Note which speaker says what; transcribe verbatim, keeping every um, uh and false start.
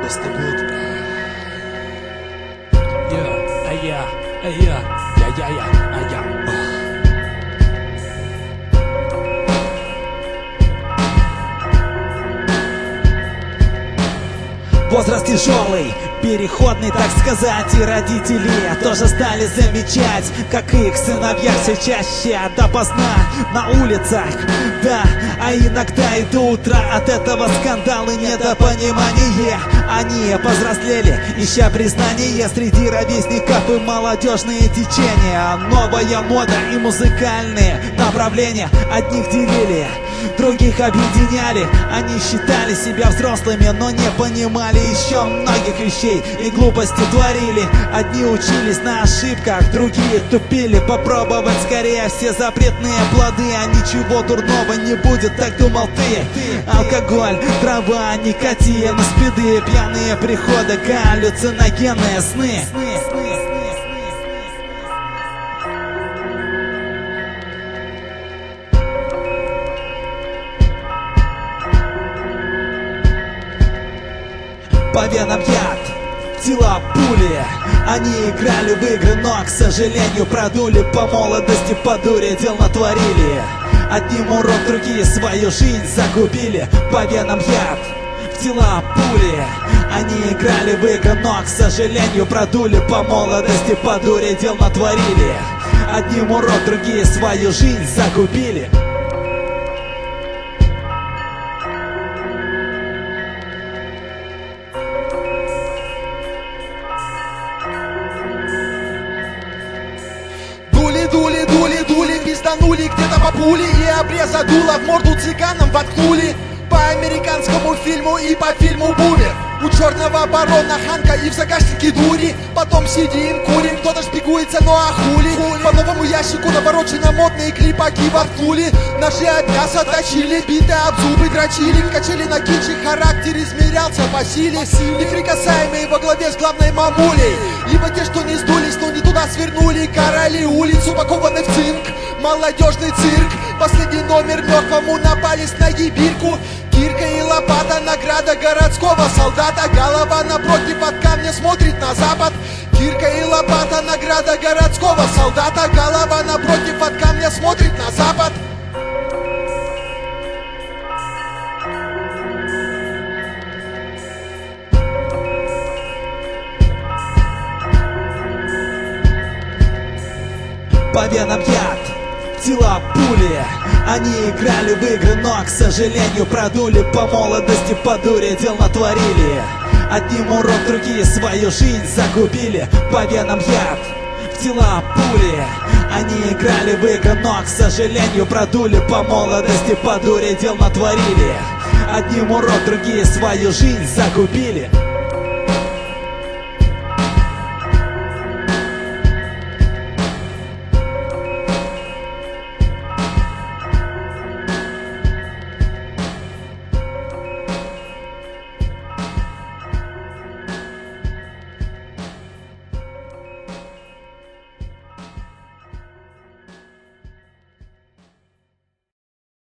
Speaker 1: Просто год.
Speaker 2: Yeah, а я, а я, я, я, я, а я.
Speaker 3: Возраст тяжелый, переходный, так сказать, и родители тоже стали замечать, как их сыновья все чаще допоздна на улицах, да, а иногда и до утра. От этого скандалы, недопонимание. Они повзрослели, ища признание среди ровесников и молодежные течения. Новая мода и музыкальные направления одних делили, других объединяли. Они считали себя взрослыми, но не понимали еще многих вещей и глупости творили. Одни учились на ошибках, другие тупили. Попробовать скорее все запретные плоды, а ничего дурного не будет, так думал ты. Алкоголь, трава, никотин, спиды, пьяные приходы, галлюциногенные сны. По венам яд, тела пули. Они играли в игры, но, к сожалению, продули. По молодости, по дуре дел натворили. Одним урок, другие свою жизнь загубили. По венам яд, тела пули. Они играли в игры, но, к сожалению, продули. По молодости, по дуре дел натворили. Одним урок, другие свою жизнь загубили.
Speaker 1: Дули, дули, дули, пизданули где-то по пуле, и обреза дула в морду цыганам воткнули. По американскому фильму и по фильму «Бумер». У черного барона Ханка и в загашнике дури. Потом сидим, курим, кто-то шпигуется, ну а хули. По новому ящику наворочено модные клипаки воткнули. Ножи от мяса точили, биты об зубы дрочили. Качели на кинчик, характер измерялся по силе. Неприкасаемые во главе с главной мамулей. Либо те, что не сдулись, но не туда свернули. Короли улиц, упакованы в цинк. Молодежный цирк. Последний номер, мертвому напались на ебирку. Кирка и лопата, награда городского солдата. Голова напротив от камня смотрит на запад. Кирка и лопата, награда городского солдата. Голова напротив от камня смотрит на запад.
Speaker 3: По венам яд, тела пули. Они играли в игры, но, к сожалению, продули. По молодости, по дуре дел натворили. Одним урок, другие свою жизнь загубили. По венам яд, тела пули. Они играли в игры, но, к сожалению, продули. По молодости, по дуре дел натворили. Одним урок, другие свою жизнь загубили.